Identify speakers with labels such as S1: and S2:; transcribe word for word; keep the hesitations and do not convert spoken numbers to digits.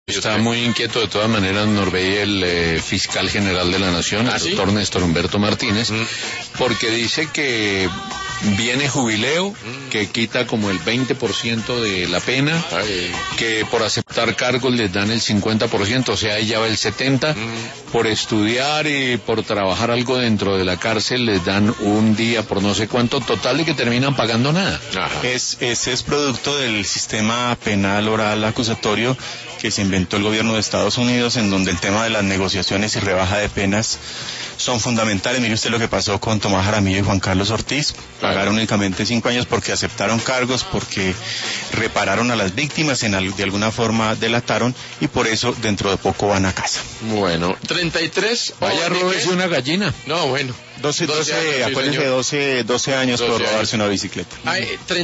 S1: Está muy inquieto de todas maneras Norbey, el eh, fiscal general de la Nación,
S2: ¿Ah,
S1: el
S2: sí?
S1: doctor Néstor Humberto Martínez,
S2: Mm.
S1: porque dice que viene jubileo,
S2: Mm.
S1: que quita como el veinte por ciento de la pena,
S2: Ay.
S1: que por aceptar cargos les dan el cincuenta por ciento, o sea, ella va el setenta por ciento,
S2: Mm.
S1: por estudiar y por trabajar algo dentro de la cárcel les dan un día por no sé cuánto, total de que terminan pagando nada.
S2: Ajá.
S3: Es, ese es producto del sistema penal oral acusatorio que se inventó el gobierno de Estados Unidos, en donde el tema de las negociaciones y rebaja de penas son fundamentales. Mire usted lo que pasó con Tomás Jaramillo y Juan Carlos Ortiz. Pagaron únicamente cinco años porque aceptaron cargos, porque repararon a las víctimas, en al, de alguna forma delataron, y por eso dentro de poco van a casa.
S2: Bueno, treinta y tres.
S1: Vaya, róbese una gallina.
S2: No, bueno.
S3: doce,
S2: doce
S3: doce,
S2: años, sí,
S3: acuérdense,
S2: señor.
S3: doce, doce años por
S2: doce
S3: robarse
S2: años.
S3: una bicicleta.
S2: Ay,